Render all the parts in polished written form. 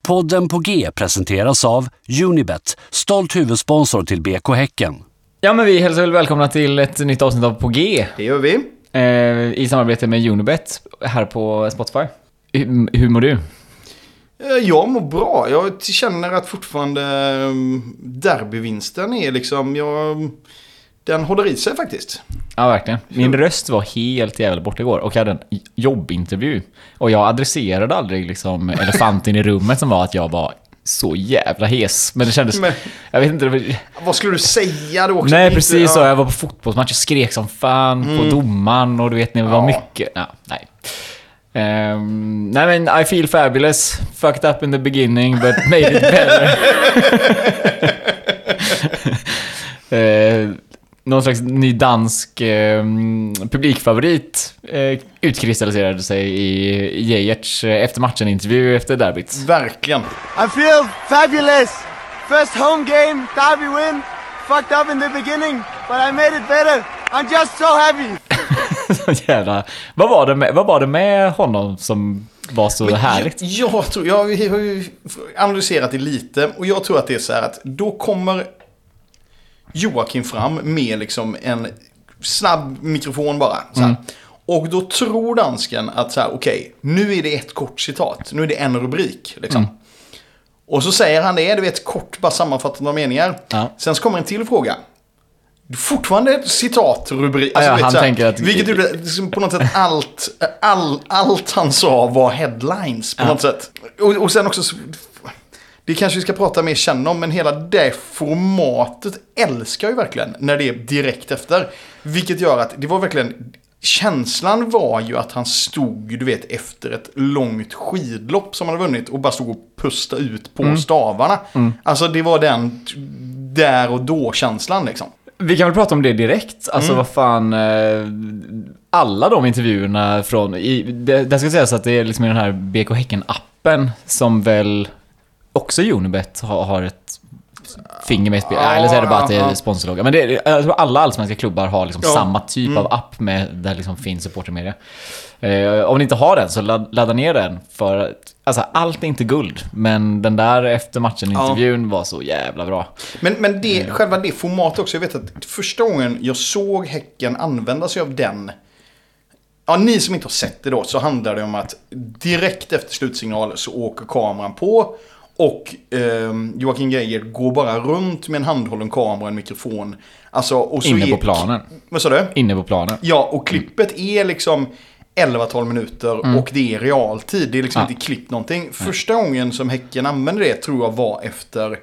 Podden på G presenteras av Unibet, stolt huvudsponsor till BK Häcken. Ja, men vi hälsar väl välkomna till ett nytt avsnitt av På G. Det gör vi. I samarbete med Unibet här på Spotify. Hur mår du? Jag mår bra. Jag känner att fortfarande derbyvinsten är liksom... Den håller i sig faktiskt. Ja, verkligen. Min röst var helt jävla borta igår och jag hade en jobbintervju. Och jag adresserade aldrig liksom elefanten i rummet som var att jag var så jävla hes. Men det kändes... jag vet inte... Vad skulle du säga då också? Nej, precis så. Jag var på fotbollsmatch och skrek som fan på domaren och du vet, det var mycket... Nej. Nej, men I feel fabulous. Fucked up in the beginning but made it better. Någon slags ny dansk publikfavorit utkristalliserade sig i Gejerts efter matchen-intervju efter derbyt. Verkligen. I feel fabulous. First home game, derby win. Fucked up in the beginning, but I made it better. I'm just so happy. Så jävla... Vad var det med honom som var så härligt? Jag har ju analyserat det lite och jag tror att det är så här att då kommer Joakim fram med liksom en snabb mikrofon bara så här. Och då tror dansken att så här, okej, nu är det ett kort citat, nu är det en rubrik liksom. Och så säger han det, du vet, kort bara sammanfattande meningar. Sen så kommer en till fråga. Fortfarande ett citat, rubrik. Alltså, han tänker att... Vilket gjorde liksom, på något sätt allt han sa var headlines på något sätt. Och sen också... Det kanske vi ska prata mer känna om, men hela det formatet älskar jag ju verkligen när det är direkt efter. Vilket gör att det var verkligen... Känslan var ju att han stod, du vet, efter ett långt skidlopp som han hade vunnit och bara stod och pusta ut på stavarna. Alltså det var den där och då känslan liksom. Vi kan väl prata om det direkt. Alltså vad fan, alla de intervjuerna från... Det ska sägas att det är liksom i den här BK Häcken-appen som väl också Unibet har ett finger med spel. Eller så är det bara att det är sponsorlogga. Men jag tror alla allsvenska klubbar har liksom samma typ av app med där liksom finns supportermedia. Om ni inte har den så ladda ner den. För alltså, allt är inte guld. Men den där efter matchen-intervjun var så jävla bra. Men det, själva det formatet också. Jag vet att första gången jag såg Häcken använda sig av den. Ja, ni som inte har sett det då, så handlar det om att direkt efter slutsignal så åker kameran på. Och Joakim Gejer går bara runt med en handhållen kamera och en mikrofon. Alltså, och så inne på planen. Vad sa du? Inne på planen. Ja, och klippet är liksom 11-12 minuter och det är realtid. Det är liksom inte klippt någonting. Första gången som Häcken använde det tror jag var efter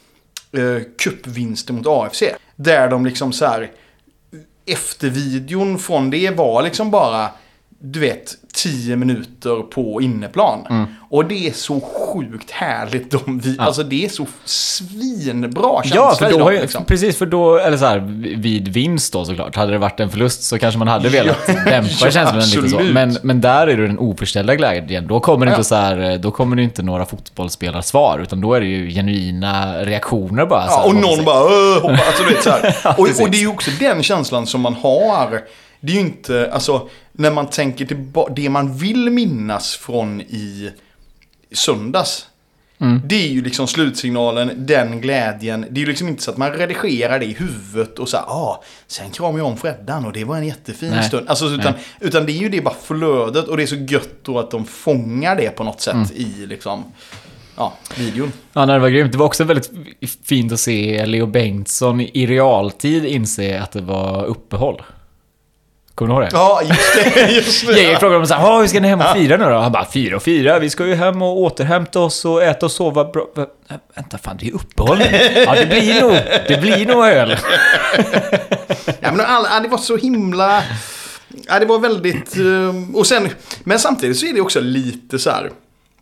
cupvinsten mot AFC. Där de liksom så här, efter videon från det var liksom bara, du vet, 10 minuter på inneplan. Och det är så sjukt härligt. Alltså det är så svinbra känsla. Ja, för då, liksom. precis, för då, eller så här, vid vinst då såklart. Hade det varit en förlust så kanske man hade velat dämpa känslan lite så. Men där är det den oförställda glädjen. Då kommer det inte så här, då kommer det inte några fotbollsspelar-svar, utan då är det ju genuina reaktioner bara. Så här, och någon bara hoppar, alltså du vet så här. och det är ju också den känslan som man har. Det är ju inte, alltså, när man tänker tillbaka, det man vill minnas från i söndags. Det är ju liksom slutsignalen, den glädjen. Det är ju liksom inte så att man redigerar det i huvudet och så här, sen kramar jag om Freddan och det var en jättefin stund. Alltså, utan det är ju det bara flödet och det är så gött då att de fångar det på något sätt i liksom, videon. Ja, det var grymt. Det var också väldigt fint att se Leo Bengtsson i realtid inse att det var uppehåll. Kommer du ihåg det? Ja, just det. Jag frågade dem så här, hur ska ni hem och fira nu då? Han bara, 4-4, vi ska ju hem och återhämta oss och äta och sova bra. Vänta, fan, det är uppehåll. Ja, det blir nog öl. Ja, men det var så himla... Ja, det var väldigt... Och sen, men samtidigt så är det också lite så här...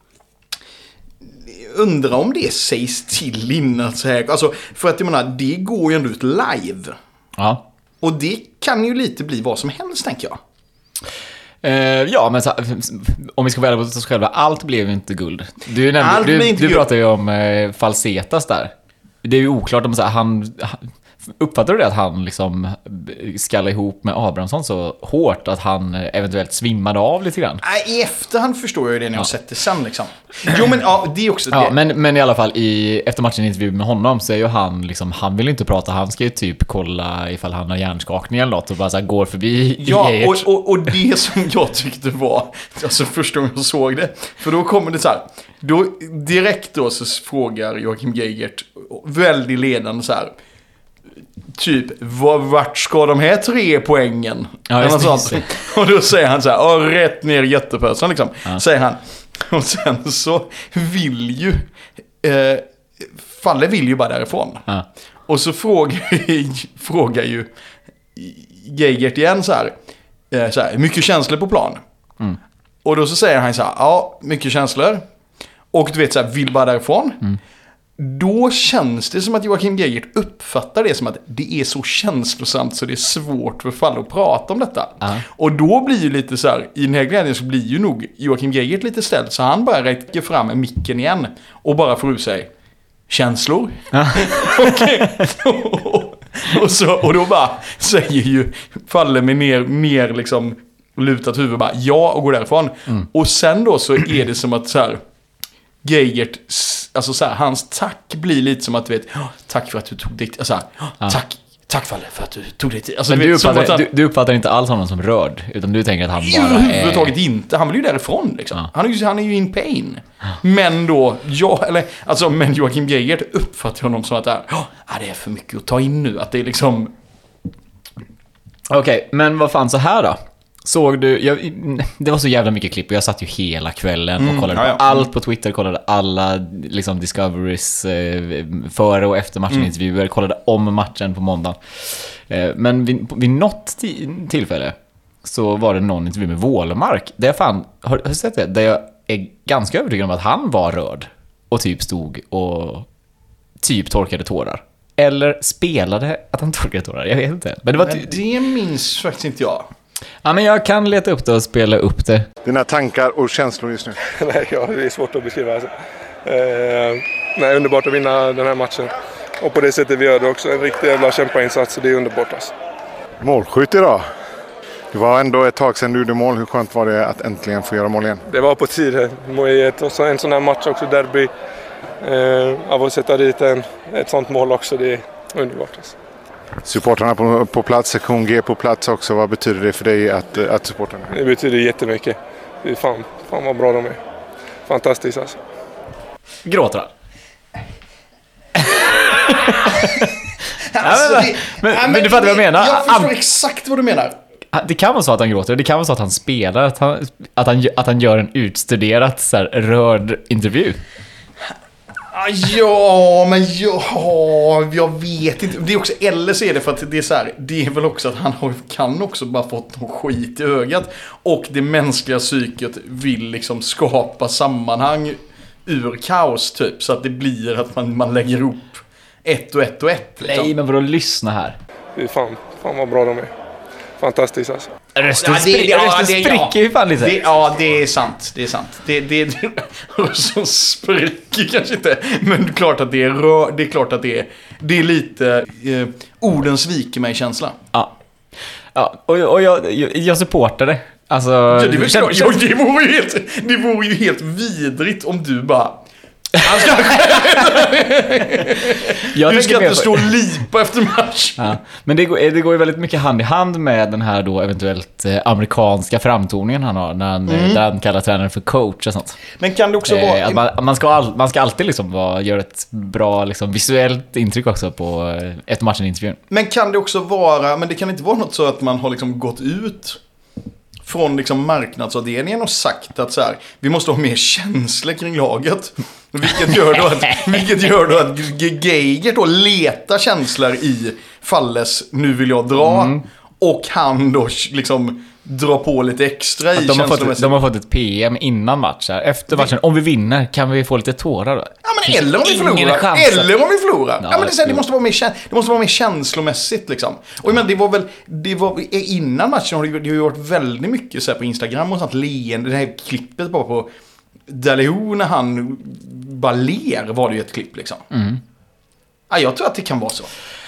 Undrar om det sägs till innan så här. Alltså, för att jag menar, det går ju ändå ut live. Ja. Och det kan ju lite bli vad som helst, tänker jag. Ja, men så, om vi ska välja på oss själva, allt blev ju inte guld. Du pratar ju om Falsetas där. Det är ju oklart om så här, Uppfattar du det att han liksom skallade ihop med Abrahamsson så hårt att han eventuellt svimmade av lite grann? Nej, i efterhand förstår jag ju det när jag sett det sen liksom. Jo, men det är också det. Ja, men i alla fall efter matchen intervju med honom så är ju han liksom, han vill inte prata, han ska ju typ kolla ifall han har hjärnskakning eller något och bara så här går förbi. Ja, och det som jag tyckte var, alltså första gången jag såg det, för då kommer det så här, då direkt då så frågar Joakim Geigert väldigt ledande så här, typ, vart ska de här 3 poängen? Ja, just det. Och då säger han så här, rätt ner jättepösen liksom, säger han. Och sen så vill ju Falle vill ju bara därifrån. Och så frågar ju Geigert igen så här, mycket känslor på plan. Och då så säger han så här, ja, mycket känslor. Och du vet så här, vill bara därifrån. Då känns det som att Joakim Geigert uppfattar det som att det är så känslosamt så det är svårt för Falle att prata om detta. Och då blir ju lite så här, i den här glädjen så blir ju nog Joakim Geigert lite ställd, så han bara räcker fram med micken igen och bara får ur sig känslor. Och då bara säger ju Falle med ner liksom lutat huvud bara ja och går därifrån. Och sen då så är det som att så här, Geigert, alltså så här, hans tack blir lite som att du vet, tack för att du tog dit, alltså tack Falle för att du tog dit. Alltså, men du uppfattar inte alls honom som rörd, utan du tänker att han bara överhuvudtaget inte, han vill ju därifrån liksom. Han är ju in pain. Men då men Joakim Geigert uppfattar honom som att det är för mycket att ta in nu, att det är liksom. Okej, men vad fan så här då? Såg du, det var så jävla mycket klipp och jag satt ju hela kvällen och kollade på allt på Twitter, kollade alla liksom Discoveries före och efter matchen intervjuer, kollade om matchen på måndagen. Men vid något tillfälle så var det någon intervju med Wålemark där jag har du sett det? Där jag är ganska övertygad om att han var rörd och typ stod och typ torkade tårar. Eller spelade att han torkade tårar, jag vet inte. Men det minns faktiskt inte jag. Ja, men jag kan leta upp det och spela upp det. Dina tankar och känslor just nu? Nej, det är svårt att beskriva. Alltså. Underbart att vinna den här matchen. Och på det sättet vi gör det också. En riktig jävla kämpainsats, det är underbart. Alltså. Målskytt idag. Det var ändå ett tag sedan du gjorde mål. Hur skönt var det att äntligen få göra mål igen? Det var på tiden. En sån här match också, derby. Av att sätta dit ett sånt mål också, det är underbart. Alltså. Supporterna på plats, sektion G på plats också. Vad betyder det för dig att supporterna? Det betyder jättemycket. Det är fan vad bra de är. Fantastiskt alltså. Gråter han? Men du fattar vad jag menar. Jag förstår exakt vad du menar. Det kan vara så att han gråter. Det kan vara så att han spelar. Att han gör en utstuderat så här, rörd intervju. Jag vet inte. Det är också, eller så är det för att det är så här, det är väl också att han kan också bara fått någon skit i ögat och det mänskliga psyket vill liksom skapa sammanhang ur kaos typ, så att det blir att man lägger ihop ett och ett. Liksom. Nej, men vadå, lyssna här. Det är fan vad bra de är. Fantastiskt alltså. Rösten spricker ju fan lite. Det är sant. Det som spricker kanske inte. Men det är klart att det är klart att det är lite orden sviker mig känsla. Ja, och jag supportar det. Alltså, det vore ju helt vidrigt om du bara du ska inte stå och lipa efter match. Ja, men det går ju väldigt mycket hand i hand med den här då eventuellt amerikanska framtoningen han har när han kallar tränaren för coach och sånt. Men kan det också vara man ska alltid liksom göra ett bra liksom visuellt intryck också på efter matchen-intervjun. Men kan det också vara, men det kan inte vara något så att man har liksom gått ut från liksom marknadsavdelningen och sagt att så här, vi måste ha mer känslor kring laget. Vilket gör då att Geigert då letar känslor i Falles nu vill jag dra och han då liksom drar på lite extra i känslomässigt. De har fått ett PM innan match här. Efter matchen, om vi vinner kan vi få lite tårar då? Ja, men eller om vi förlorar. Ja, men det måste vara mer känslomässigt liksom. Och men det var innan matchen har det ju varit väldigt mycket så här på Instagram och sånt leende. Det här klippet bara på Daleo när han bara ler var det ju ett klipp liksom. Ja, jag tror att det kan vara så.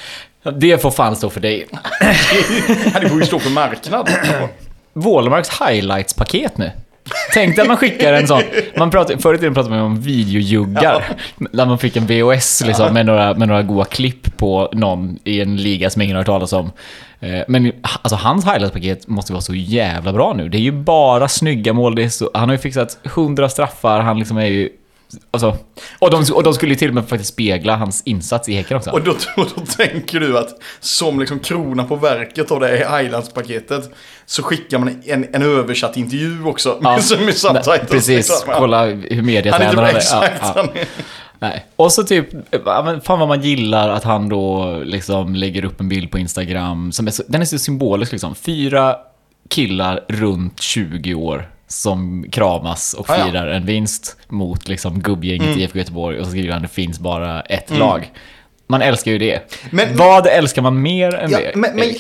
Det får fan stå för dig. Det får ju stå för marknad. Wålemarks highlights-paket nu. Tänk att man skickar en sån. Förut i tiden pratade man om videojuggar. Där man fick en VHS liksom, med några goda klipp på någon i en liga som ingen har hört talas om. Men alltså, hans highlights-paket måste vara så jävla bra nu. Det är ju bara snygga mål. Han har ju fixat 100 straffar. Han liksom är ju... Alltså, och de skulle ju till och med faktiskt spegla hans insats i Häcken också. Och då tänker du att som liksom krona på verket av det Highlands-paketet så skickar man en översatt intervju också med subtitles. Precis, liksom. kolla hur mediatränaren hade. Nej. Och så typ, fan vad man gillar att han då liksom lägger upp en bild på Instagram som den är så symbolisk liksom. 4 killar runt 20 år som kramas och firar en vinst mot liksom gubbgänget i IFK Göteborg, och så skriver han det finns bara ett lag. Man älskar ju det. Men vad älskar man mer än det?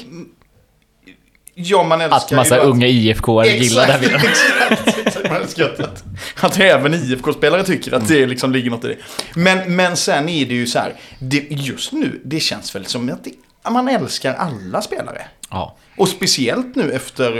Man älskar att massa unga IFK-are gillar det. Exakt. Man älskar att även IFK-spelare tycker att det liksom ligger något i det. Men sen är det ju så här, just nu, det känns väl som att man älskar alla spelare. Ja. Och speciellt nu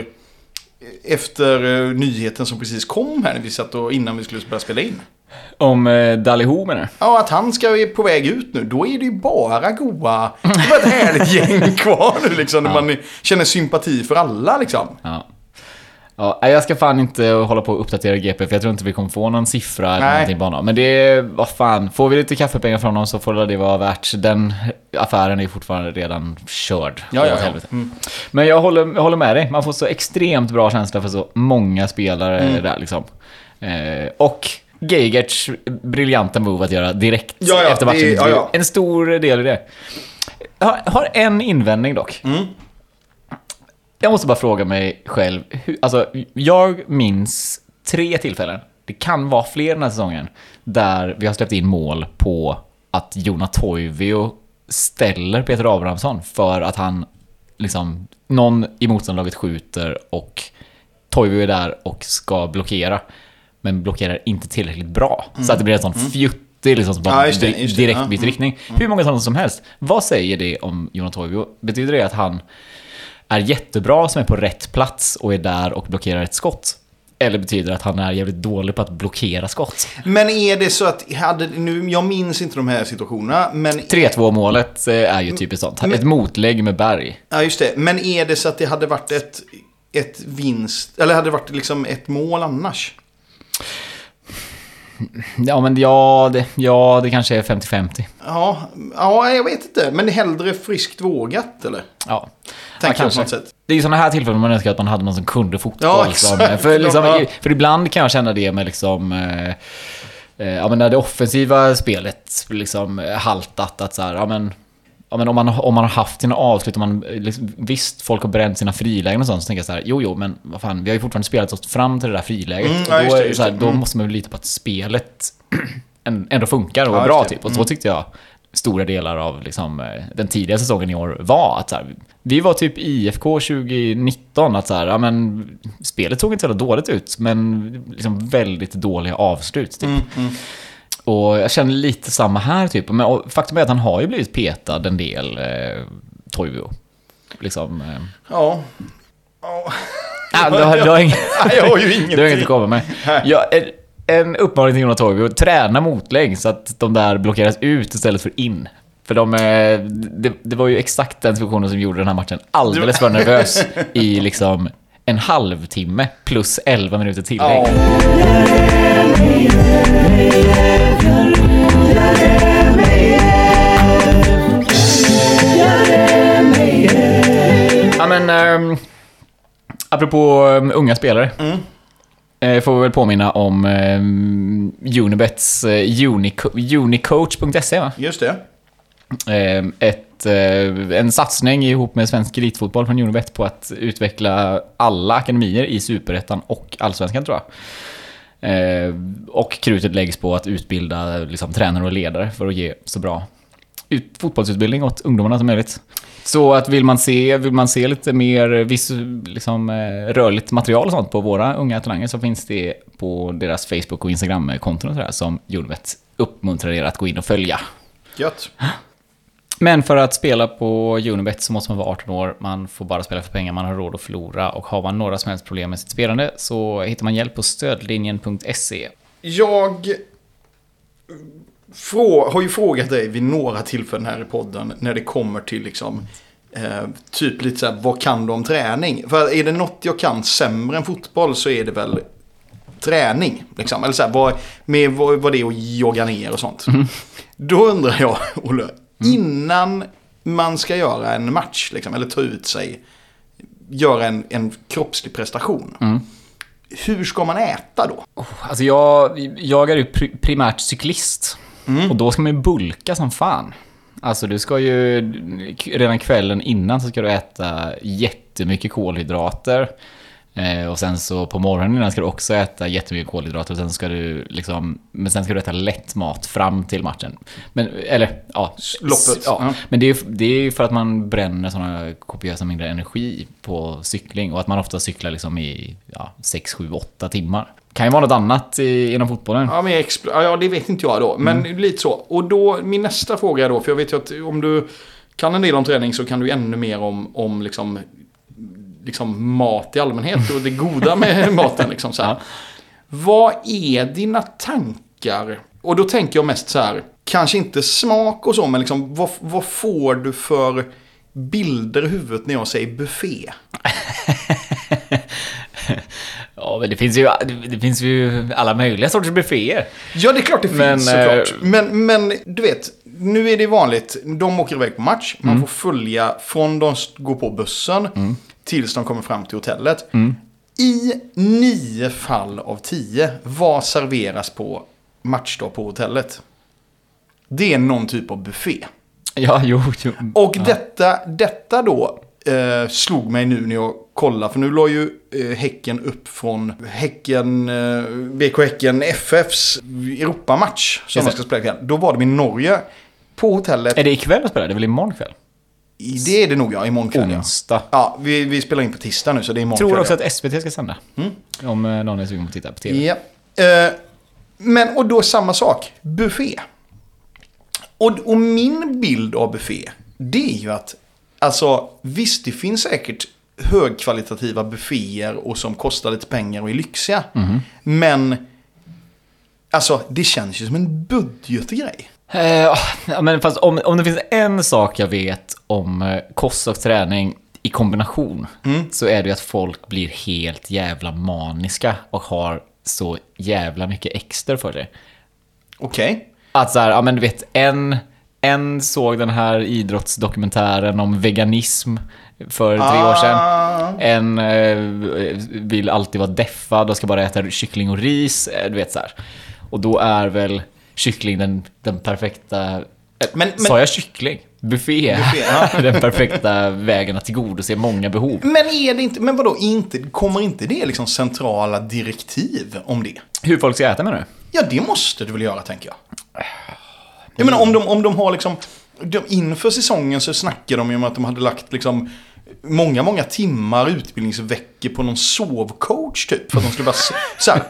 efter nyheten som precis kom här när vi satt och innan vi skulle börja spela in. Om Daliho menar? Ja, att han ska är på väg ut nu. Då är det ju bara goa. Det var ett härligt gäng kvar nu liksom. När man känner sympati för alla liksom. Ja, jag ska fan inte hålla på att uppdatera GP, för jag tror inte vi kommer få någon siffra eller någonting på honom. Men det, vad fan, får vi lite kaffepengar från honom så får det vara värt. Den affären är fortfarande redan körd. Ja. Men jag håller med dig. Man får så extremt bra känsla för så många spelare där liksom. Och Geigerts briljanta move att göra direkt efter matchen. En stor del i det. Jag har en invändning dock. Jag måste bara fråga mig själv. Alltså, jag minns 3 tillfällen. Det kan vara fler den här säsongen. Där vi har släppt in mål på att Jona Toivio ställer Peter Abrahamsson för att han liksom, någon i motståndarlaget skjuter och Toivio är där och ska blockera. Men blockerar inte tillräckligt bra. Så att det blir en sån fjuttig liksom, som bara direkt byter riktning. Hur många sådana som helst. Vad säger det om Jona Toivio? Betyder det att han är jättebra som är på rätt plats och är där och blockerar ett skott? Eller betyder det att han är jävligt dålig på att blockera skott? Men är det så att jag minns inte de här situationerna, men 3-2 målet är ju typiskt sånt. Ett motlägg med Berg. Ja, just det. Men är det så att det hade varit ett vinst, eller hade det varit liksom ett mål annars? Ja, men det kanske är 50-50. Ja, jag vet inte. Men hellre friskt vågat, eller? Ja, tänker jag på något sätt. Det är ju sådana här tillfällen man önskar att man hade någon som kunde fotboll. Ja, liksom. exakt. För ibland kan jag känna det med liksom... men när det offensiva spelet liksom haltat, att så här, om man har haft sina avslut, liksom, visst, folk har bränt sina frilägen och sånt, så tänker jag så här, jo, men vad fan, vi har ju fortfarande spelat oss fram till det där friläget. Då måste man ju lita på att spelet ändå funkar och är bra typ. Och så tyckte jag stora delar av liksom, den tidiga säsongen i år var att så här, vi var typ IFK 2019, att så här, spelet såg inte så dåligt ut, men liksom väldigt dåliga avslut typ. Och jag känner lite samma här typ. Men faktum är att han har ju blivit petad en del, Toivio. Liksom. Ja. Du har jag har ju ingenting. Du har inget att komma med. En uppmaning till Jona Toivio: träna motlägg så att de där blockeras ut istället för in. För det var ju exakt den situationen som gjorde den här matchen alldeles för nervös i liksom en halvtimme plus 11 minuter tillägg. Ja, men apropå unga spelare, får vi väl påminna om Unibets unicoach.se, va? Just det. En satsning ihop med svensk elitfotboll från Unibet på att utveckla alla akademier i Superettan och Allsvenskan, tror jag. Och krutet läggs på att utbilda liksom, tränare och ledare för att ge så bra fotbollsutbildning åt ungdomarna som möjligt. Så att vill man se lite mer liksom, rörligt material och sånt på våra unga talanger, så finns det på deras Facebook- och Instagram-konton och sådär, som Unibet uppmuntrar er att gå in och följa. Gött. Men för att spela på Unibet så måste man vara 18 år. Man får bara spela för pengar man har råd att förlora. Och har man några som helst problem med sitt spelande så hittar man hjälp på stödlinjen.se. Jag har ju frågat dig vid några tillfällen här i podden när det kommer till liksom typ lite så här, vad kan du om träning? För är det något jag kan sämre än fotboll så är det väl träning liksom. Eller så här, vad det är att jogga ner och sånt. Då undrar jag, Olle, innan man ska göra en match liksom, eller ta ut sig, göra en kroppslig prestation. Hur ska man äta då? Alltså jag är ju primärt cyklist. Och då ska man ju bulka som fan. Alltså du ska ju redan kvällen innan så ska du äta jättemycket kolhydrater. Och sen så på morgonen innan ska du också äta jättemycket kolhydrater. Och sen ska du men sen ska du äta lätt mat fram till matchen. Men, eller, ja. Loppet. Ja. Men det är ju för att man bränner sådana kopiösa mängder energi på cykling. Och att man ofta cyklar liksom i 6, 7, 8 timmar. Kan ju vara något annat inom fotbollen. Ja, men det vet inte jag då. Men lite så. Och då, min nästa fråga då, för jag vet ju att om du kan en del om träning så kan du ännu mer om liksom mat i allmänhet och det goda med maten. Liksom så här. Vad är dina tankar? Och då tänker jag mest så här, kanske inte smak och så, men liksom, vad får du för bilder i huvudet när jag säger buffé? Ja, men det finns ju alla möjliga sorters bufféer. Ja, det är klart det finns såklart. Men du vet, nu är det vanligt. De åker iväg på match. Man får följa från de går på bussen tills de kommer fram till hotellet. I 9 fall av 10, vad serveras på matchdag på hotellet? Det är någon typ av buffé. Ja, jo. Och detta då slog mig nu när jag kollade. För nu la ju Häcken upp från BK Häcken FFs Europamatch som man ska spela ikväll. Då var de i Norge på hotellet. Är det ikväll att spela? Det är väl imorgon kväll? Det är det nog, ja. Imorgon kväll. Onsdag. Ja, vi spelar in på tisdag nu så det är imorgon tror kväll. Också att SVT ska sända. Om någon är sugen på att titta på TV. Ja. Men, och då samma sak. Buffé. Och min bild av buffé, det är ju att alltså, visst, det finns säkert högkvalitativa bufféer och som kostar lite pengar och är lyxiga. Men alltså, det känns ju som en budgetgrej. Men fast om det finns en sak jag vet om kost och träning i kombination så är det ju att folk blir helt jävla maniska och har så jävla mycket extra för det. Okej. Att så här, ja men du vet, en såg den här idrottsdokumentären om veganism för 3 år sedan. En vill alltid vara deffad och ska bara äta kyckling och ris, du vet så här. Och då är väl kyckling den perfekta... sa jag kyckling? Buffé den perfekta vägen att tillgodose många behov. Men är det inte... Men vadå, kommer inte det liksom centrala direktiv om det? Hur folk ska äta, menar du? Ja, det måste du väl göra, tänker jag. Jag menar, om de har liksom... Inför säsongen så snackar de ju om att de hade lagt liksom många timmar utbildningsveckor på någon sovcoach typ. För att de skulle bara... Så här,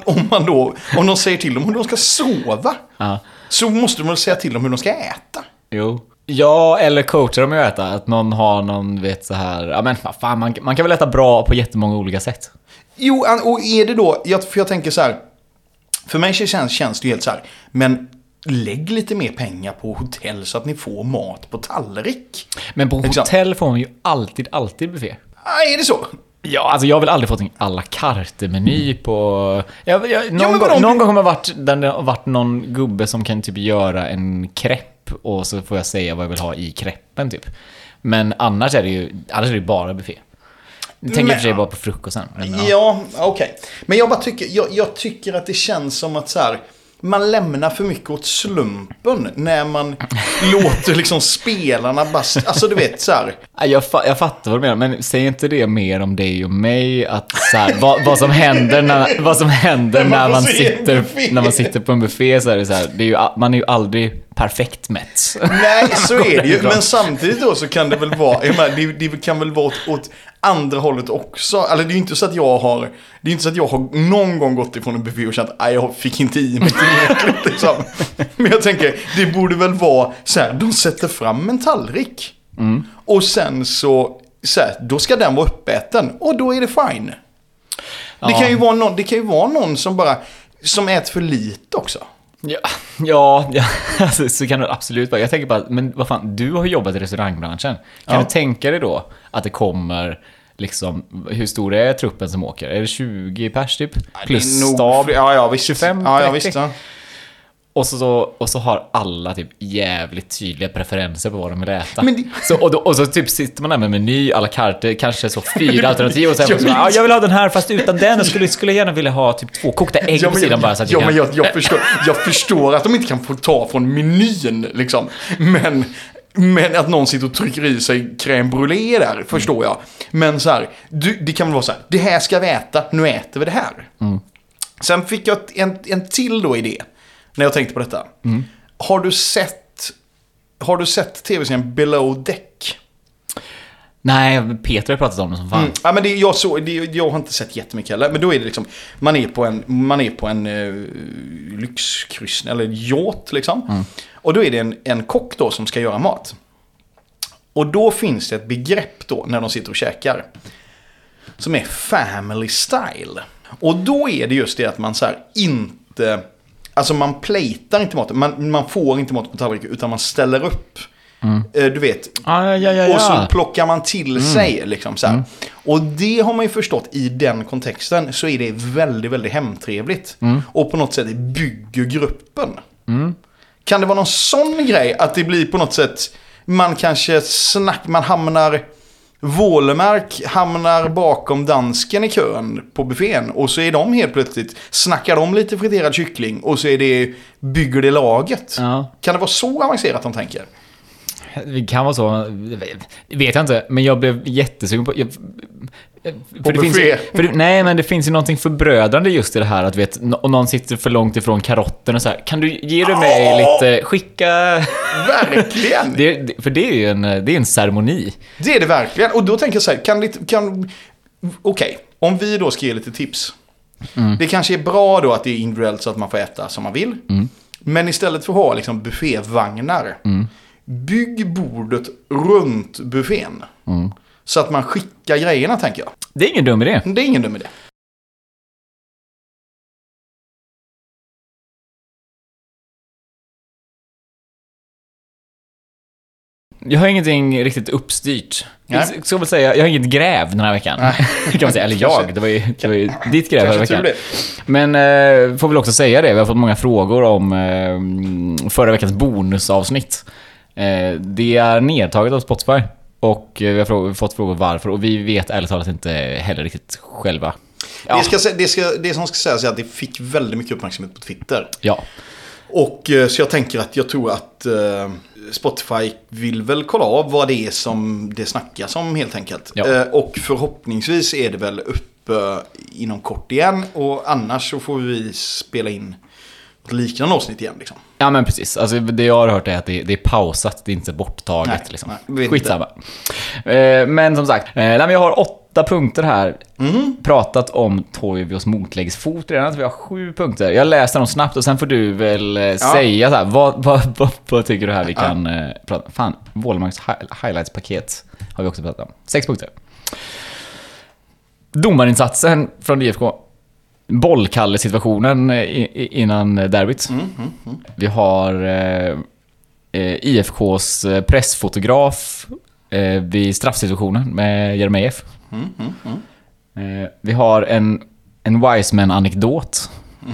om de säger till dem hur de ska sova, så måste de väl säga till dem hur de ska äta. Jo. Ja, eller coacha dem att äta. Att någon har någon, vet så här... Ja, men fan, man kan väl äta bra på jättemånga olika sätt. Jo, och är det då... För jag tänker så här... För mig känns det ju helt så här... Men lägg lite mer pengar på hotell så att ni får mat på tallrik. Men på hotell får man ju alltid buffé. Är det så? Ja, alltså jag har väl aldrig fått en à la carte-meny på... Någon gång har det varit någon gubbe som kan typ göra en crepe och så får jag säga vad jag vill ha i crepen typ. Men annars är det ju bara buffé. Jag tänker i och för sig bara på frukosten. Ja, okej. Men jag tycker att det känns som att så här, man lämnar för mycket åt slumpen när man låter liksom spelarna bara... Alltså du vet så här. Jag fattar vad du menar, men säg inte det mer om dig och mig, att så här, vad som händer när man sitter på en buffé, så är det så här, man är ju aldrig perfekt mätt. Nej, så är det ju. Men samtidigt då så kan det väl vara, jag menar, det kan väl vara åt andra hållet också. Alltså det är ju inte så att jag har, det är inte så att jag har någon gång gått ifrån en buffé och känt att jag fick inte i mig tillräckligt liksom. Men jag tänker, det borde väl vara så här, de sätter fram en tallrik. Och sen så här, då ska den vara uppäten och då är det fine. Det kan ju vara någon som bara som äter för lite också. Ja, alltså, så kan det absolut vara. Jag tänker bara, men vad fan, du har jobbat i restaurangbranschen. Kan du tänka dig då att det kommer liksom, hur stor är truppen som åker? Är det 20 pers typ? Plus stab? Ja, visst. 25? Ja, visst. Ja. Och så har alla typ jävligt tydliga preferenser på vad de vill äta. Men och så typ sitter man där med meny, alla kartor, kanske så 4 alternativ och sen jag vill ha den här fast utan den och skulle gärna vilja ha typ 2 kokta ägg på sidan bara så att jag förstår att de inte kan få ta från menyn liksom. Men att någon sitter och trycker i sig crème brûlée där, förstår jag. Men så här, det kan väl vara så här, det här ska vi äta, nu äter vi det här. Sen fick jag en till då idé när jag tänkte på detta. Har du sett tv-serien Below Deck? Nej, Peter har pratat om det som fan. Ja, men jag har inte sett jättemycket heller. Men då är det liksom, man är på en lyxkryssning eller yacht liksom. Och då är det en kock då som ska göra mat. Och då finns det ett begrepp då när de sitter och käkar som är family style. Och då är det just det att man så här inte, alltså man platar inte maten, man får inte mat på tallrik utan man ställer upp. Du vet. Och så plockar man till sig liksom så här. Och det har man ju förstått i den kontexten så är det väldigt, väldigt hemtrevligt. Och på något sätt bygger gruppen. Kan det vara någon sån grej att det blir på något sätt, man kanske man Wålemark hamnar bakom dansken i kön på buffén och så är de helt plötsligt, snackar de lite friterad kyckling och så är det, bygger det laget. Kan det vara så avancerat de tänker? Det kan vara så, vet jag inte, men jag blev jättesugen på nej, men det finns ju någonting förbrödrande just i det här att vet, och någon sitter för långt ifrån karotten och så här, kan du ge det mig lite, skicka verkligen. För det är ju en ceremoni. Det är det verkligen. Och då tänker jag så här, okej, om vi då ska ge lite tips. Det kanske är bra då att det är individuellt så att man får äta som man vill. Men istället för att ha liksom buffévagnar, bygg bordet runt buffén. Så att man skickar grejerna, tänker jag. Det är ingen dum idé. Det är ingen dum idé. Jag har ingenting riktigt uppstyrt. Jag ska väl säga, jag har inget gräv den här veckan. Kan man säga, eller det var ju ditt gräv den här veckan. Men får väl också säga det, vi har fått många frågor om förra veckans bonusavsnitt. Det är nedtaget av Spotify. Och vi har fått frågor varför. Och vi vet ärligt talat inte heller riktigt själva. Det som ska sägas är att det fick väldigt mycket uppmärksamhet på Twitter. Ja. Och så jag tror att Spotify vill väl kolla av vad det är som det snackas om helt enkelt. Ja. Och förhoppningsvis är det väl uppe inom kort igen. Och annars så får vi spela in ett liknande avsnitt igen liksom. Ja, men precis. Alltså, det jag har hört är att det är pausat, det är inte borttaget. Nej, liksom. nej, skitsamma. Men som sagt, jag har 8 punkter här. Pratat om Toivo's motläggsfot redan, så vi har 7 punkter. Jag läser dem snabbt och sen får du väl säga så här, vad tycker du här vi kan prata om? Fan, Wålemarks highlights-paket har vi också pratat om. 6 punkter. Domarinsatsen från IFK. Bollkalle-situationen innan derbyt. Vi har IFKs pressfotograf vid straffsituationen med Jeremejeff. Vi har en Wiseman-anekdot.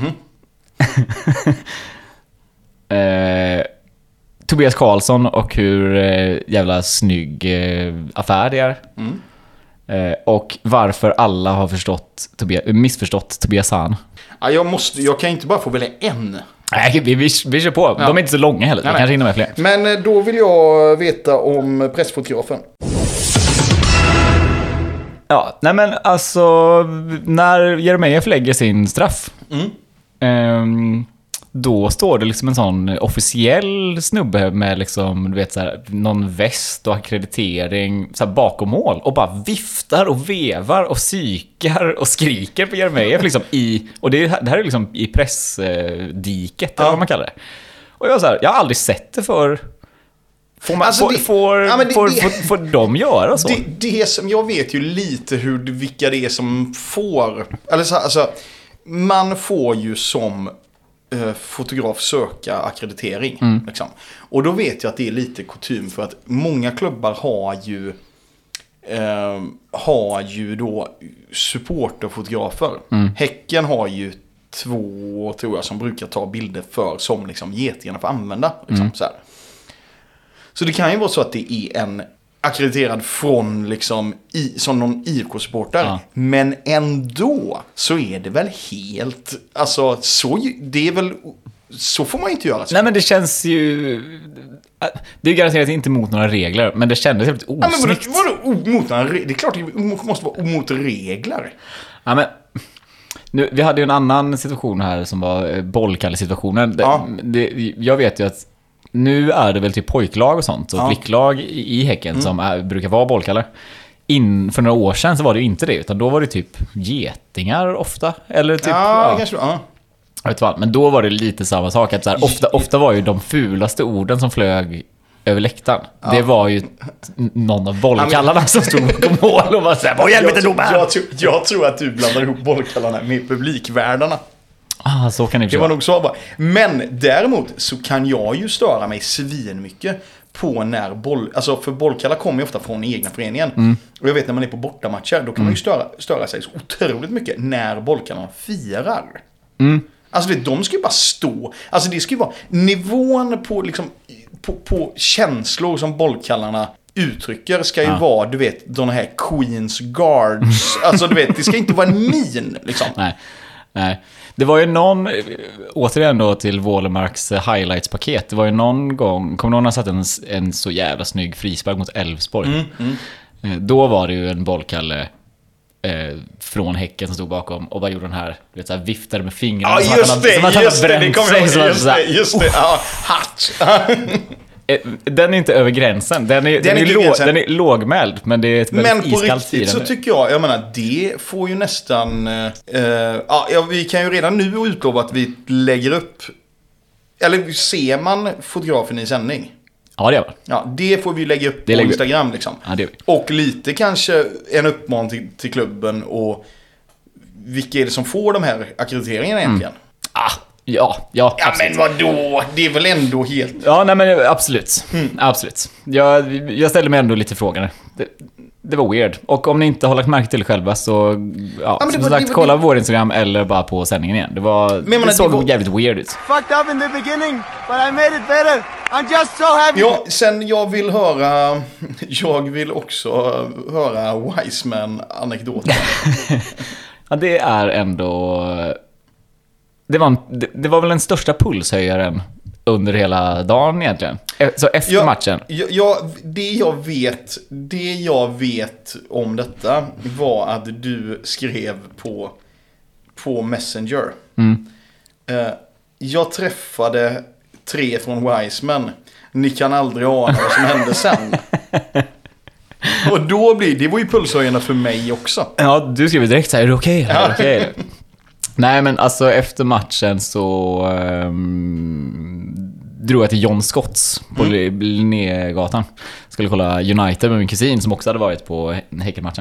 Tobias Karlsson och hur jävla snygg affär det är. Och varför alla har missförstått Tobias Hahn. Ja, jag kan inte bara få välja en. Nej, vi kör på. De är inte så långa heller. Nej. Kanske hinner med fler. Men då vill jag veta om pressfotografen. Ja, nej men alltså när Jeremejeff lägger sin straff då står det liksom en sån officiell snubbe med liksom, du vet, så här, någon väst och akkreditering så här, bakom mål och bara viftar och vevar och psykar och skriker på Jeremejeff liksom och det här är liksom i pressdiket eller vad man kallar det. Och jag så här, jag har aldrig sett det för. Får de göra så? Det som jag vet ju lite vilka det är som får. Eller så, alltså, man får ju som fotograf söka akkreditering. Liksom. Och då vet jag att det är lite kutym för att många klubbar har ju då supporterfotografer. Häcken har ju 2, tror jag, som brukar ta bilder som liksom getingarna får använda. Liksom, så här. Så det kan ju vara så att det är en akkrediterad från liksom som någon IFK-supporter. Ja. Men ändå så är det väl helt, alltså det är väl, så får man inte göra. Så. Nej, men det känns ju, det är garanterat inte mot några regler, men det kändes helt osnyggt. Ja, men vadå mot några regler? Det är klart det måste vara mot regler. Ja, men nu, vi hade ju en annan situation här som var bollkalle-situationen. Ja. Jag vet ju att nu är det väl typ pojklag och sånt och flicklag i Häcken som brukar vara bollkalle. För några år sedan så var det ju inte det, utan då var det typ getingar ofta. Eller typ, kanske. Jag vet vad, men då var det lite samma sak. Att så här, ofta var ju de fulaste orden som flög över läktaren. Ja. Det var ju någon av bollkallarna som stod på mål och var så här, vad hjälper det jag tror att du blandar ihop bollkallarna med publikvärdarna. Så kan det var nog så bara. Men däremot så kan jag ju störa mig svin mycket på när alltså för bollkallar kommer ju ofta från egna föreningen. Och jag vet när man är på bortamatcher, då kan man ju störa sig så otroligt mycket när bollkallarna firar. Alltså de ska ju bara stå. Alltså det ska ju vara nivån på liksom på känslor som bollkallarna uttrycker ska ju vara, du vet, de här Queens Guards. Alltså du vet, det ska inte vara en min liksom. Nej. Det var ju någon, återigen då till Wålemarks highlights-paket. Det var ju någon gång, kommer någon ha satt en så jävla snygg frispark mot Elfsborg. Då var det ju en bollkalle från Häcken som stod bakom och bara gjorde den här, du vet, så här viftade med fingrarna. Ja, just det. Ja, hatt. Den är inte över gränsen. Den är lågmäld, men det är ett väldigt iskallt. Men på riktigt så tycker jag menar, det får ju nästan vi kan ju redan nu utlova att vi lägger upp, eller ser man fotografen i sändning? Ja, det gör man. Ja, det får vi lägga upp på Instagram liksom. Ja, det gör vi. Och lite kanske en uppmaning till klubben och vilka är det som får de här akkrediteringarna egentligen? Ja, men vadå? Det är väl ändå helt... Ja, nej men absolut. Absolut. Jag ställer mig ändå lite frågor. Det var weird. Och om ni inte har lagt märke till det själva så kolla på vår Instagram eller bara på sändningen igen. Det såg jävligt weird ut. Fucked up in the beginning, but I made it better. I'm just so happy. Ja, sen jag vill också höra Wiseman-anekdoten. Ja, det är ändå... Det var väl den största pulshöjaren under hela dagen egentligen. Så efter matchen. Det jag vet om detta var att du skrev på Messenger. Jag träffade 3 från Wiseman. Ni kan aldrig ana vad som hände sen. Och då det var ju pulshöjarna för mig också. Ja, du skrev direkt så här, är det okej? Är det okej? Nej, men alltså efter matchen så drog jag till John Scotts på Linnégatan. Skulle kolla United med min kusin som också hade varit på Häckenmatchen.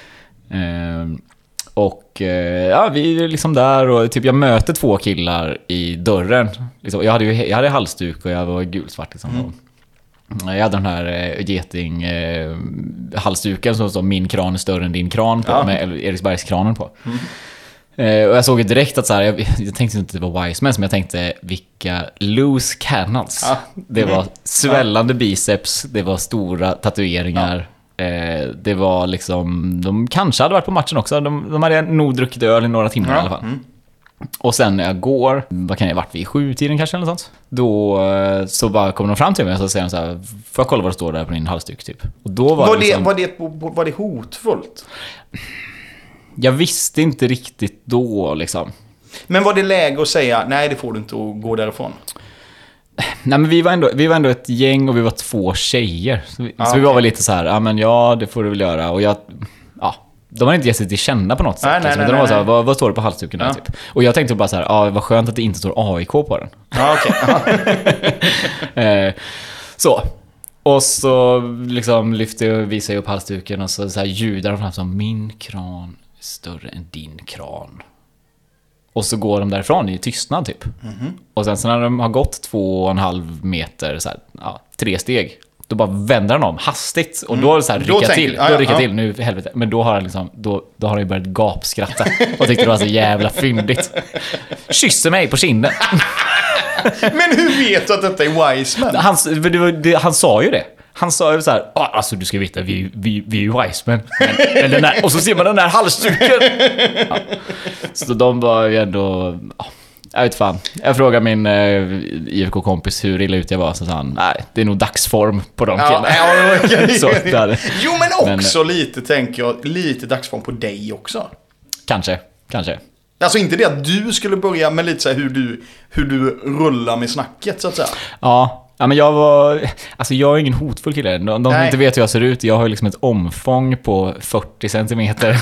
Vi är liksom där och typ jag möter 2 killar i dörren. Liksom, jag hade halsduk och jag var gulsvart liksom. Jag hade den här geting halsduken som min kran är större än din kran på, med Eriksbergskranen på. Och jag såg direkt att så här, jag tänkte inte att det var Wiseman, men jag tänkte vilka loose cannons. Det var svällande biceps, det var stora tatueringar. Det var liksom, de kanske hade varit på matchen också. De hade nog druckit öl i några timmar i alla fall. Och sen när jag går, vad kan jag ha varit vid 7-tiden kanske eller sånt. Då så bara kommer de fram till mig och så säger de så här, får jag kolla vad det står där på din halsduk typ. Och då var det hotfullt? Jag visste inte riktigt då liksom. Men var det läge att säga, nej det får du inte att gå därifrån? Nej, men vi var ändå ett gäng och vi var 2 tjejer. Så vi var väl lite så här, ja det får du väl göra. Och de har inte gett sig till känna på något sätt. Nej, de var så här, vad står det på halsduken där typ? Och jag tänkte bara så här, vad skönt att det inte står AIK på den. Ja, okej. Så. Och så liksom visar jag upp halsduken och så här ljudar de fram som min kran är större än din kran. Och så går de därifrån i tystnad typ. Och sen så när de har gått 2,5 meter så här, 3 steg, då bara vänder han om hastigt och då så här rycka till nu för helvete. Men då har han liksom då har han ju börjat gapskratta och tyckte det var så jävla fyndigt. Kysser mig på kinden. Men hur vet du att detta är Wiseman? Han sa ju det. Han sa ju så här, alltså du ska veta, vi är ju Wiseman. Men den där, och så ser man den där halsduken. Ja. Så de var ju ändå... Jag vet fan. Jag frågade min IFK-kompis hur illa ut jag var. Så sa han, nej, det är nog dagsform på de killarna. Så, jo, men också lite, tänker jag, lite dagsform på dig också. Kanske. Alltså inte det att du skulle börja med lite så här hur du rullar med snacket, så att säga. Ja, men jag är ingen hotfull kille. De som inte vet hur jag ser ut, jag har liksom ett omfång på 40 centimeter.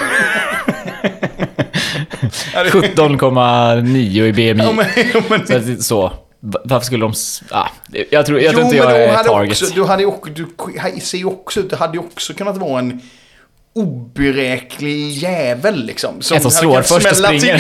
17,9 i BMI. Så varför skulle de... jag tror inte jag är target. Du ser ju också ut, det hade ju också kunnat vara en oberäklig jävel liksom. Som slår först och springer.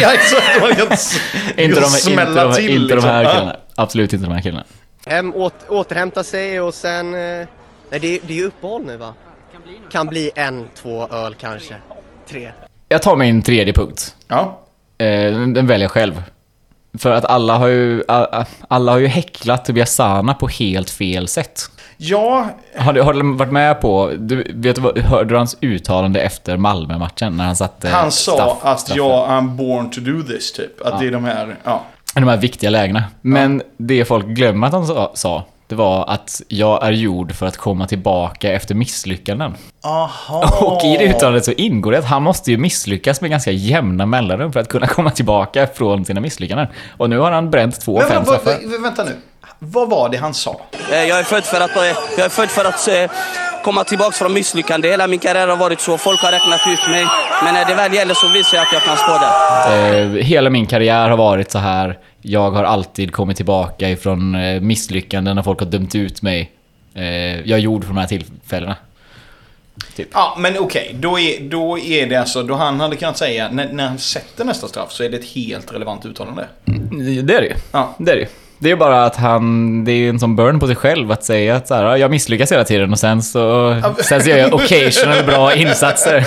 Inte de här killarna. Absolut inte de här killarna. Återhämta sig och sen... Nej, det är ju uppehåll nu, va? Kan bli 1-2 öl kanske. 3. Jag tar min 3:e punkt. Ja. Den väljer jag själv. För att alla har ju häcklat Tobias Sana på helt fel sätt. Ja. Har du varit med på... Hörde du hans uttalande efter Malmö-matchen när han satte... Han sa att I'm born to do this, typ. Att det är de här... Ja. De här viktiga lägena. Men det folk glömmer att han sa, det var att jag är gjord för att komma tillbaka efter misslyckanden. Aha. Och i det uttalandet så ingår det att han måste ju misslyckas med ganska jämna mellanrum för att kunna komma tillbaka från sina misslyckanden. Och nu har han bränt 2 och 5 träffar. Vänta nu. Vad var det han sa? Jag är född för att komma tillbaka från misslyckande. Hela min karriär har varit så. Folk har räknat ut mig. Men när det väl gäller så visar jag att jag kan stå där. Hela min karriär har varit så här. Jag har alltid kommit tillbaka ifrån misslyckanden när folk har dömt ut mig. Jag är gjord för de här tillfällena. Typ. Ja, men okej. Då är det alltså, då han hade kunnat säga, när han sätter nästa straff så är det ett helt relevant uttalande. Det är det ju. Ja. Det är det ju. Det är bara att det är en sån burn på sig själv att säga att så här, jag misslyckas hela tiden och sen så gör jag occasional bra insatser.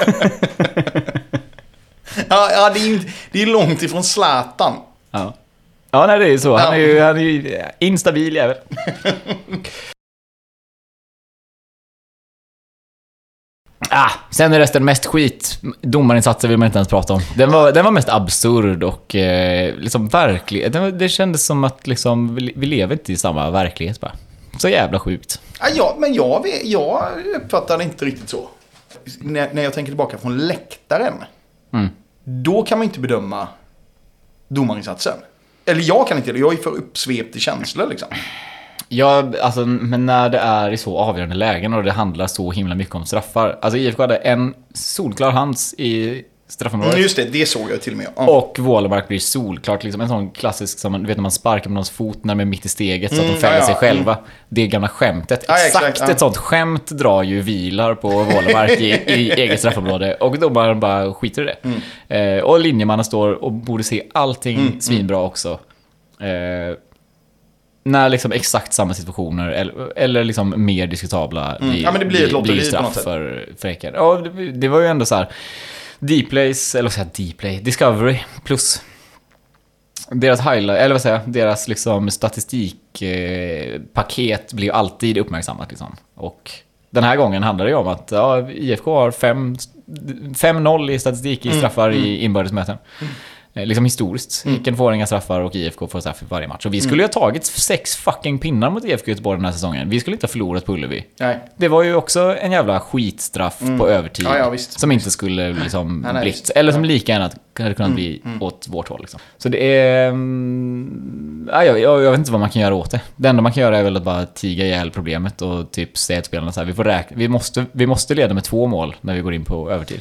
Ja, det är långt ifrån Zlatan. Ja, nej, det är ju så. Han är ju instabil jävel. Sen är resten mest skit. Domarinsatser vill man inte ens prata om. Den var mest absurd och liksom verklig. Det kändes som att liksom, vi lever inte i samma verklighet bara. Så jävla sjukt. Ja, men jag uppfattar det inte riktigt så. När jag tänker tillbaka från läktaren, då kan man inte bedöma domarinsatsen. Eller jag kan inte, jag är för uppsvept i känslor liksom. Ja, alltså, men när det är i så avgörande lägen och det handlar så himla mycket om straffar. Alltså IFK hade en solklar hands i straffområdet. Just det såg jag till och med. Och Wålemark blir solklart, liksom en sån klassisk som man vet när man sparkar på någons fot när de är mitt i steget så att de fäller sig själva. Det gamla skämtet. Exakt ett sånt skämt drar ju Vilar på Wålemark i eget straffområde. Och då bara skiter i det. Och linjemannen står och borde se allting svinbra också. När liksom exakt samma situationer eller liksom mer diskutabla men det blir ett lotteri blir straff för Häcken. Ja, det var ju ändå så här Dplays, eller vad säger jag, Dplay, Discovery plus deras highlight, eller vad säger jag, deras liksom statistikpaket blir alltid uppmärksammat liksom. Och den här gången handlar det ju om att IFK har 5-0 i statistik i straffar i inbördesmöten. Liksom historiskt. Häcken får inga straffar och IFK får straff i varje match. Och vi skulle ju ha tagit 6 fucking pinnar mot IFK Göteborg den här säsongen. Vi skulle inte ha förlorat på Ullevi. Nej. Det var ju också en jävla skitstraff på övertid. Ja, visst. Som inte skulle liksom blivit. Eller som lika gärna hade kunnat bli åt vårt håll liksom. Så det är jag vet inte vad man kan göra åt det. Det enda man kan göra är väl att bara tiga ihjäl problemet och typ säga till spelarna så här, vi måste leda med 2 mål när vi går in på övertid.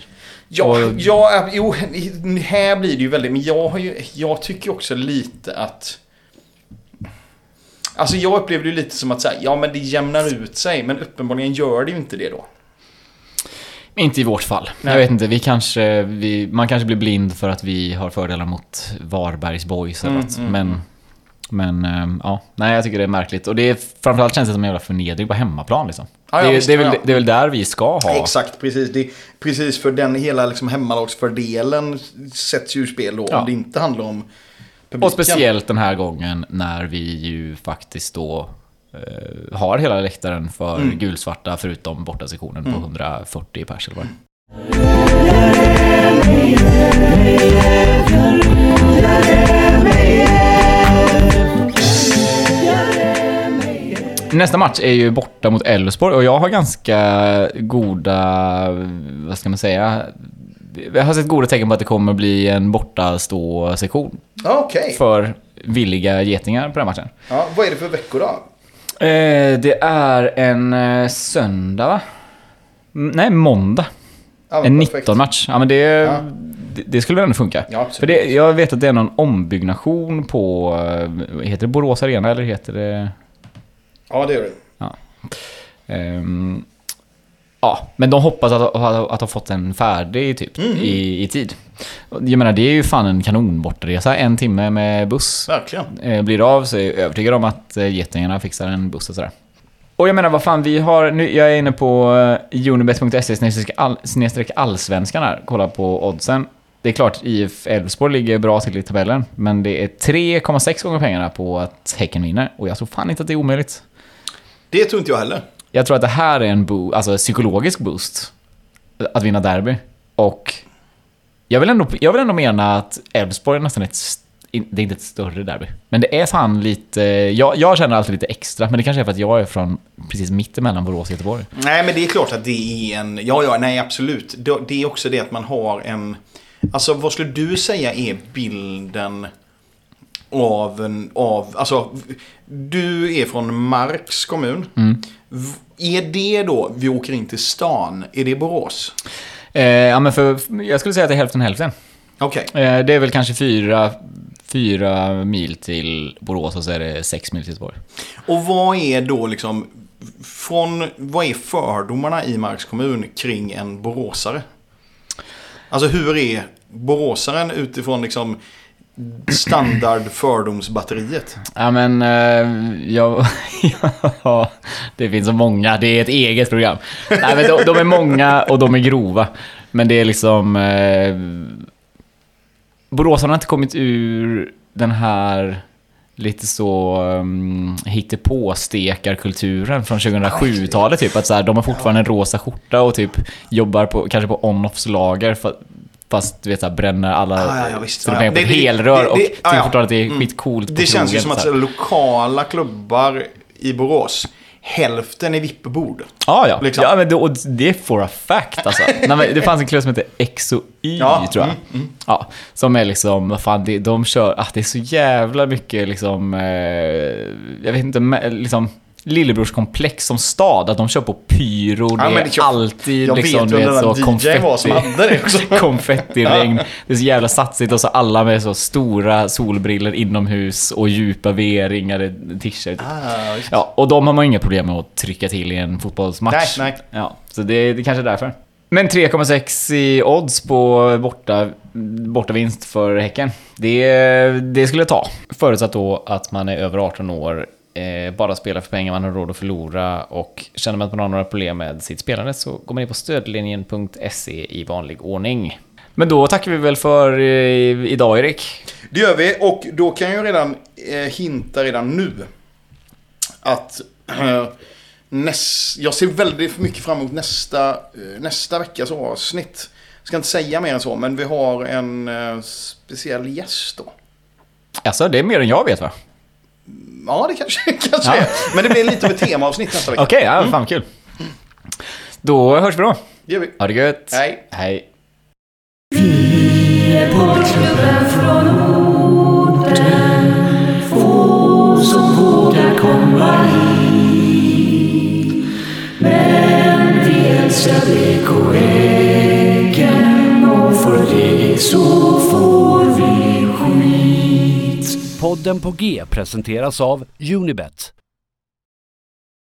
Här blir det ju väldigt, men jag tycker också lite att, alltså jag upplevde ju lite som att säga, ja men det jämnar ut sig, men uppenbarligen gör det ju inte det då. Inte i vårt fall. Nej. Jag vet inte, man kanske blir blind för att vi har fördelar mot Varbergs boys eller något. Men nej, jag tycker det är märkligt. Och det är framförallt känns det som en jävla förnedring på hemmaplan liksom. Det är väl där vi ska ha. Exakt, precis för den hela liksom hemmalagsfördelen sätts ju ur spel då, om det inte handlar om publiken. Och speciellt den här gången när vi ju faktiskt då har hela läktaren för gulsvarta förutom bortasektionen på 140 pers eller vad. Nästa match är ju borta mot Elfsborg och jag har ganska goda, vad ska man säga, jag har sett goda tecken på att det kommer bli en bortastå-sektion för villiga getingar på den matchen. Ja, vad är det för veckor då? Det är en söndag, va? Nej, måndag. Ja, en 19-match. Ja, men det skulle väl ändå funka. Ja, för jag vet att det är någon ombyggnation på, heter det Borås Arena eller heter det... Ja, det gör det. Ja. Men de hoppas att ha fått en färdig typ i tid. Jag menar, det är ju fan en kanonbortresa. 1 timme med buss. Verkligen. Blir det av så är jag övertygad om att getingarna fixar en buss och sådär. Och jag menar, vad fan, vi har nu, jag är inne på unibet.se/allsvenskan här. Kolla på oddsen. Det är klart, IF Elfsborg ligger bra till i tabellen. Men det är 3,6 gånger pengarna på att Häcken vinner. Och jag tror fan inte att det är omöjligt. Det tror inte jag heller. Jag tror att det här är en psykologisk boost att vinna derby. Och jag vill ändå mena att Elfsborg är nästan det är inte ett större derby. Men det är fan lite... Jag känner alltid lite extra. Men det kanske är för att jag är från precis mittemellan Borås och Göteborg. Nej, men det är klart att det är en... nej, absolut. Det är också det att man har en... Alltså, vad skulle du säga är bilden av alltså, du är från Marks kommun. Är det då, vi åker in till stan, är det Borås? Ja, men jag skulle säga att det är hälften. Okej. Det är väl kanske 4 mil till Borås och så är det 6 mil till Göteborg. Och vad är då liksom, vad är fördomarna i Marks kommun kring en boråsare? Alltså, hur är boråsaren utifrån liksom standard fördomsbatteriet? Ja, men det finns så många. Det är ett eget program. Nej, men de är många och de är grova. Men det är liksom boråsarna har inte kommit ur den här lite så hittepå-stekarkulturen från 2007-talet typ, att så här, de har fortfarande en rosa skjorta och typ jobbar kanske på on-off-lager fast du vet såhär, bränner alla så pengar på helrör och tycker fortfarande att det är skitcoolt på det krogen, känns ju som att lokala klubbar i Borås, hälften är vippbord. Ja. Liksom. Ja, men det är for a fact alltså. Det fanns en klubb som heter X och Y, tror jag. Ja, som är liksom, vad fan, de kör, det är så jävla mycket liksom, jag vet inte, liksom lillebrorskomplex som stad, att de kör på pyro, det är alltid jag liksom, vet vem den DJ var som hade det också. Konfettiregn, det är så jävla satsigt och så alla med så stora solbriller inomhus och djupa V-ringade t-shirt. Ja, och de har man inga problem med att trycka till i en fotbollsmatch. Nej. Ja, så det är kanske därför. Men 3,6 i odds på bortavinst för Häcken. Det skulle jag ta. Förutsatt då att man är över 18 år, bara spelar för pengar man har råd att förlora, och känner man att man har några problem med sitt spelande så går man in på stödlinjen.se i vanlig ordning. Men då tackar vi väl för idag, Erik. Det gör vi, och då kan jag redan hinta redan nu att jag ser väldigt mycket fram emot nästa veckas avsnitt. Jag ska inte säga mer än så, men vi har en speciell gäst då. Alltså, det är mer än jag vet, va? Ja, det kanske är. Men det blir lite av ett temaavsnitt nästa vecka. Okej, fan kul. Då hörs vi då. Det gör vi. Ha det gött. Hej. Hej. BK Häcken och för det så får vi skit. Podden på G presenteras av Unibet.